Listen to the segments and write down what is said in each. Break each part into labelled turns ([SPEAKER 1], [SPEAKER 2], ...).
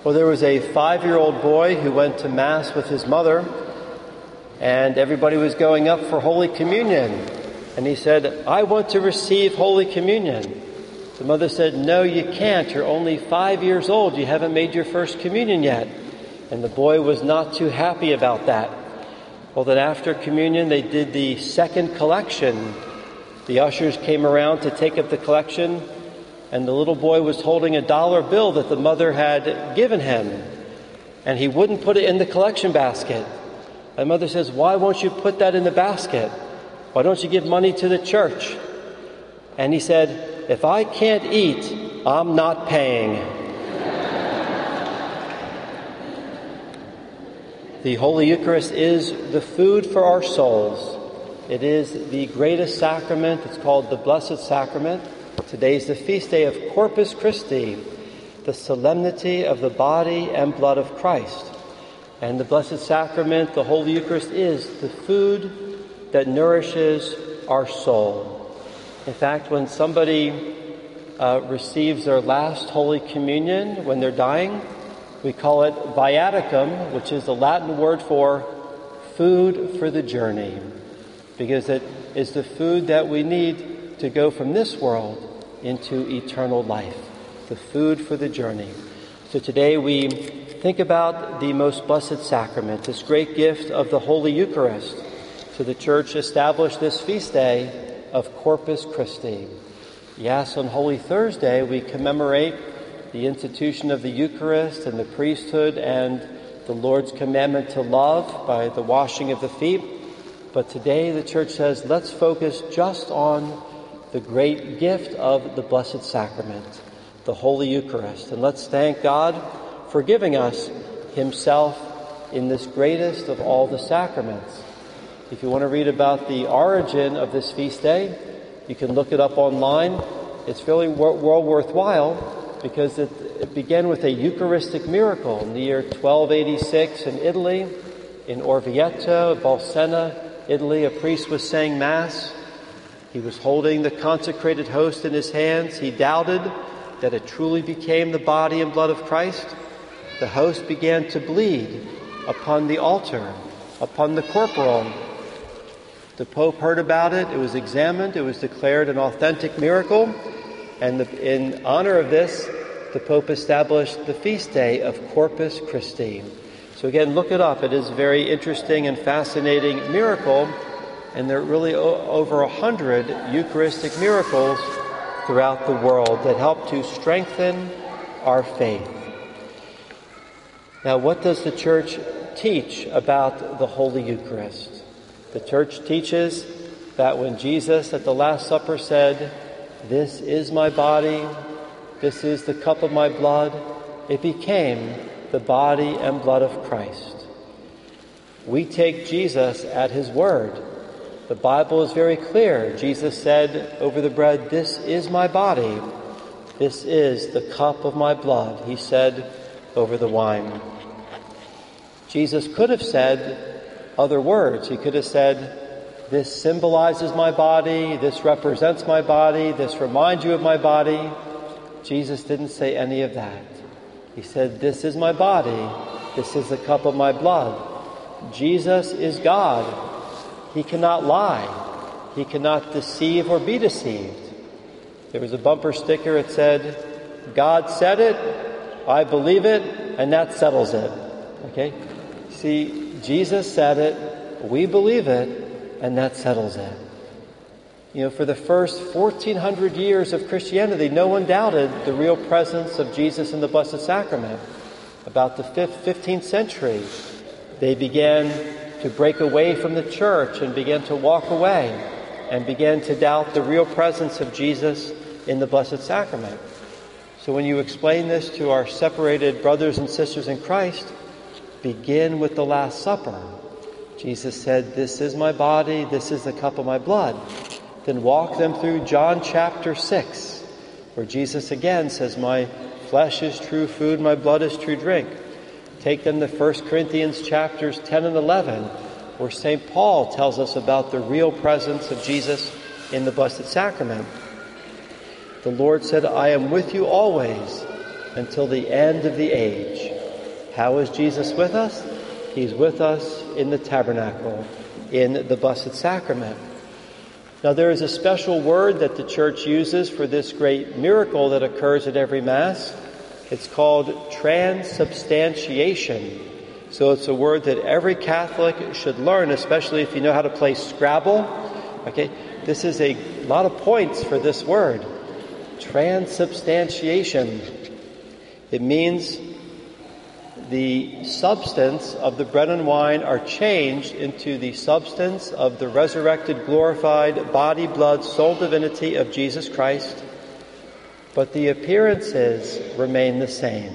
[SPEAKER 1] Well, there was a 5-year-old boy who went to Mass with his mother, and everybody was going up for Holy Communion. And he said, "I want to receive Holy Communion." The mother said, "No, you can't. You're only 5 years old. You haven't made your first communion yet." And the boy was not too happy about that. Well, then after communion, they did the second collection. The ushers came around to take up the collection, and the little boy was holding a dollar bill that the mother had given him, and he wouldn't put it in the collection basket. The mother says, "Why won't you put that in the basket? Why don't you give money to the church?" And he said, "If I can't eat, I'm not paying." The Holy Eucharist is the food for our souls. It is the greatest sacrament. It's called the Blessed Sacrament. Today is the feast day of Corpus Christi, the solemnity of the body and blood of Christ. And the Blessed Sacrament, the Holy Eucharist, is the food that nourishes our soul. In fact, when somebody receives their last Holy Communion, when they're dying, we call it viaticum, which is the Latin word for food for the journey, because it is the food that we need to go from this world into eternal life, the food for the journey. So today we think about the most blessed sacrament, this great gift of the Holy Eucharist. So the Church established this feast day of Corpus Christi. Yes, on Holy Thursday we commemorate the institution of the Eucharist and the priesthood and the Lord's commandment to love by the washing of the feet. But today the Church says, let's focus just on the great gift of the Blessed Sacrament, the Holy Eucharist. And let's thank God for giving us Himself in this greatest of all the sacraments. If you want to read about the origin of this feast day, you can look it up online. It's really well worthwhile because it began with a Eucharistic miracle in the year 1286 in Italy, in Orvieto, Bolsena, Italy. A priest was saying Mass. He was holding the consecrated host in his hands. He doubted that it truly became the body and blood of Christ. The host began to bleed upon the altar, upon the corporal. The Pope heard about it. It was examined. It was declared an authentic miracle. And in honor of this, the Pope established the feast day of Corpus Christi. So again, look it up. It is a very interesting and fascinating miracle. And there are really over 100 Eucharistic miracles throughout the world that help to strengthen our faith. Now, what does the Church teach about the Holy Eucharist? The Church teaches that when Jesus at the Last Supper said, "This is my body, this is the cup of my blood," it became the body and blood of Christ. We take Jesus at His word. The Bible is very clear. Jesus said over the bread, "This is my body. This is the cup of my blood," He said over the wine. Jesus could have said other words. He could have said, "This symbolizes my body. This represents my body. This reminds you of my body." Jesus didn't say any of that. He said, "This is my body. This is the cup of my blood." Jesus is God. He cannot lie. He cannot deceive or be deceived. There was a bumper sticker. It said, "God said it, I believe it, and that settles it." Okay? See, Jesus said it, we believe it, and that settles it. You know, for the first 1,400 years of Christianity, no one doubted the real presence of Jesus in the Blessed Sacrament. About the 15th century, they began to break away from the Church and began to walk away and began to doubt the real presence of Jesus in the Blessed Sacrament. So when you explain this to our separated brothers and sisters in Christ, begin with the Last Supper. Jesus said, "This is my body, this is the cup of my blood." Then walk them through John chapter 6, where Jesus again says, "My flesh is true food, my blood is true drink." Take them to 1 Corinthians chapters 10 and 11, where St. Paul tells us about the real presence of Jesus in the Blessed Sacrament. The Lord said, "I am with you always until the end of the age." How is Jesus with us? He's with us in the tabernacle, in the Blessed Sacrament. Now, there is a special word that the Church uses for this great miracle that occurs at every Mass. It's called transubstantiation. So it's a word that every Catholic should learn, especially if you know how to play Scrabble. Okay, this is a lot of points for this word. Transubstantiation. It means the substance of the bread and wine are changed into the substance of the resurrected, glorified body, blood, soul, divinity of Jesus Christ, but the appearances remain the same.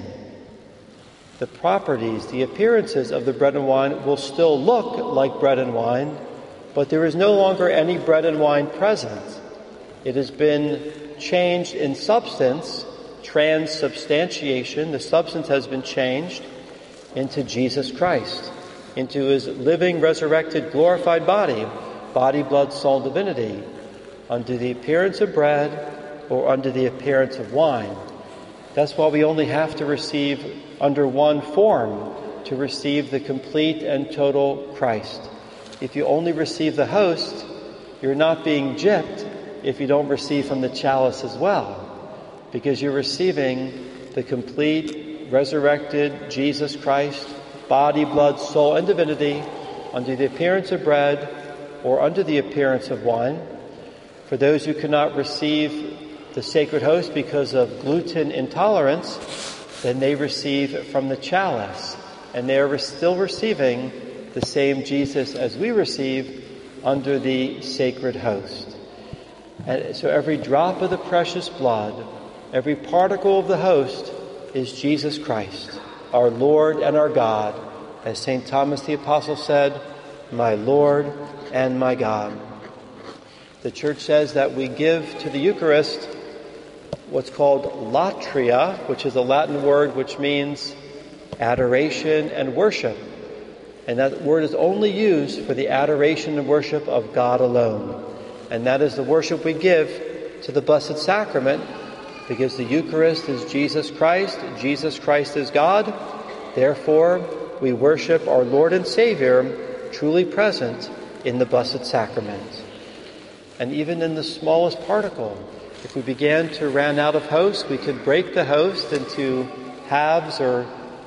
[SPEAKER 1] The properties, the appearances of the bread and wine will still look like bread and wine, but there is no longer any bread and wine present. It has been changed in substance, transubstantiation. The substance has been changed into Jesus Christ, into his living, resurrected, glorified body, blood, soul, divinity, under the appearance of bread or under the appearance of wine. That's why we only have to receive under one form to receive the complete and total Christ. If you only receive the host, you're not being gypped if you don't receive from the chalice as well, because you're receiving the complete, resurrected Jesus Christ, body, blood, soul, and divinity under the appearance of bread or under the appearance of wine. For those who cannot receive the sacred host because of gluten intolerance, then they receive from the chalice, and they are still receiving the same Jesus as we receive under the sacred host. And so every drop of the precious blood, every particle of the host is Jesus Christ, our Lord and our God. As St. Thomas the Apostle said, my Lord and my God. The Church says that we give to the Eucharist what's called latria, which is a Latin word which means adoration and worship. And that word is only used for the adoration and worship of God alone. And that is the worship we give to the Blessed Sacrament, because the Eucharist is Jesus Christ is God. Therefore, we worship our Lord and Savior, truly present in the Blessed Sacrament. And even in the smallest particle, if we began to run out of host, we could break the host into halves or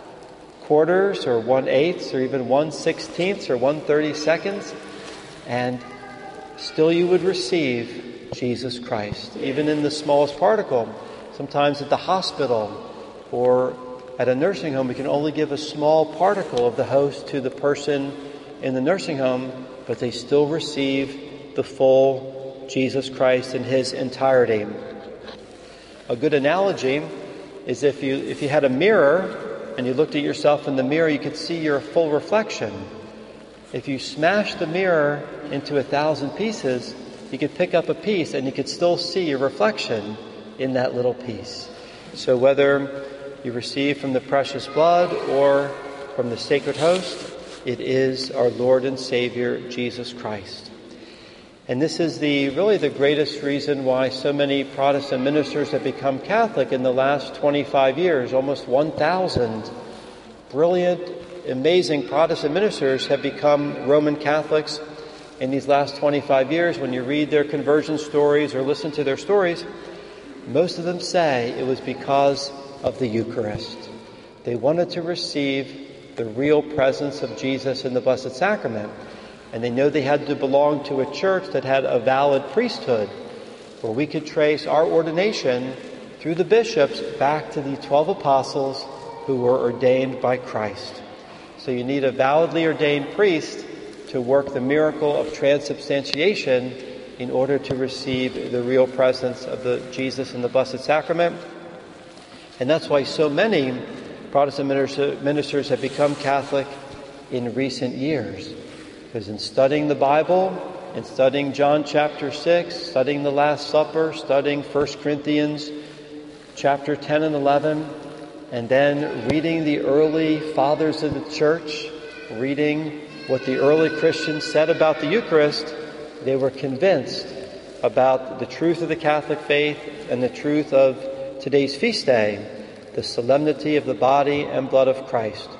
[SPEAKER 1] quarters or 1/8 or even 1/16 or 1/32, and still you would receive Jesus Christ, even in the smallest particle. Sometimes at the hospital or at a nursing home, we can only give a small particle of the host to the person in the nursing home, but they still receive the full Jesus Christ in his entirety. A good analogy is if you had a mirror and you looked at yourself in the mirror, you could see your full reflection. If you smashed the mirror into 1,000 pieces, you could pick up a piece and you could still see your reflection in that little piece. So whether you receive from the precious blood or from the sacred host, it is our Lord and Savior, Jesus Christ. And this is really the greatest reason why so many Protestant ministers have become Catholic in the last 25 years. Almost 1,000 brilliant, amazing Protestant ministers have become Roman Catholics in these last 25 years. When you read their conversion stories or listen to their stories, most of them say it was because of the Eucharist. They wanted to receive the real presence of Jesus in the Blessed Sacrament. And they know they had to belong to a church that had a valid priesthood, where we could trace our ordination through the bishops back to the 12 apostles who were ordained by Christ. So you need a validly ordained priest to work the miracle of transubstantiation in order to receive the real presence of the Jesus in the Blessed Sacrament. And that's why so many Protestant ministers have become Catholic in recent years. Because in studying the Bible, in studying John chapter 6, studying the Last Supper, studying 1 Corinthians chapter 10 and 11, and then reading the early fathers of the church, reading what the early Christians said about the Eucharist, they were convinced about the truth of the Catholic faith and the truth of today's feast day, the solemnity of the body and blood of Christ.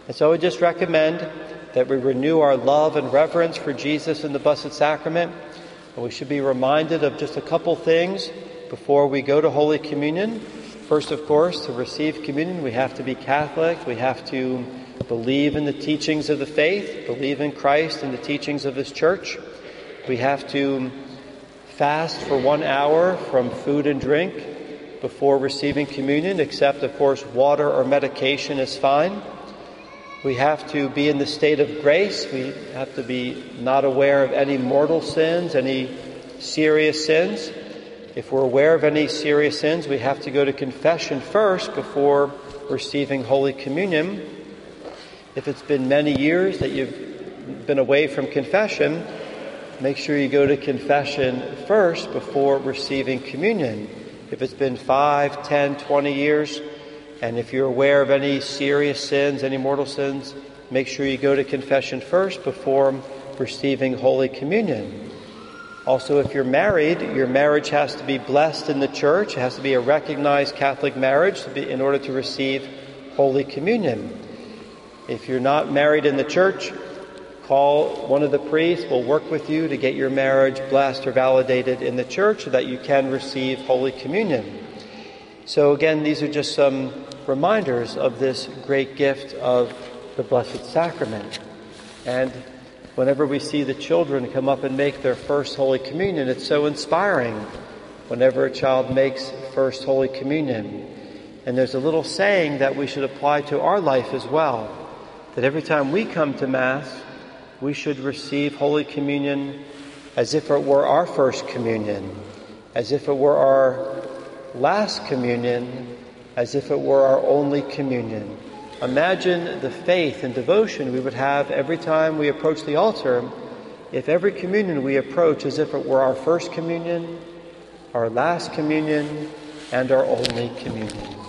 [SPEAKER 1] And so I would just recommend that we renew our love and reverence for Jesus in the Blessed Sacrament. And we should be reminded of just a couple things before we go to Holy Communion. First, of course, to receive communion, we have to be Catholic. We have to believe in the teachings of the faith, believe in Christ and the teachings of His Church. We have to fast for 1 hour from food and drink before receiving communion, except, of course, water or medication is fine. We have to be in the state of grace. We have to be not aware of any mortal sins, any serious sins. If we're aware of any serious sins, we have to go to confession first before receiving Holy Communion. If it's been many years that you've been away from confession, make sure you go to confession first before receiving communion. If it's been 5, 10, 20 years, and if you're aware of any serious sins, any mortal sins, make sure you go to confession first before receiving Holy Communion. Also, if you're married, your marriage has to be blessed in the Church. It has to be a recognized Catholic marriage in order to receive Holy Communion. If you're not married in the Church, call one of the priests. We'll work with you to get your marriage blessed or validated in the Church so that you can receive Holy Communion. So again, these are just some reminders of this great gift of the Blessed Sacrament. And whenever we see the children come up and make their first Holy Communion, it's so inspiring whenever a child makes first Holy Communion. And there's a little saying that we should apply to our life as well, that every time we come to Mass, we should receive Holy Communion as if it were our first communion, as if it were our last communion, as if it were our only communion. Imagine the faith and devotion we would have every time we approach the altar if every communion we approach as if it were our first communion, our last communion, and our only communion.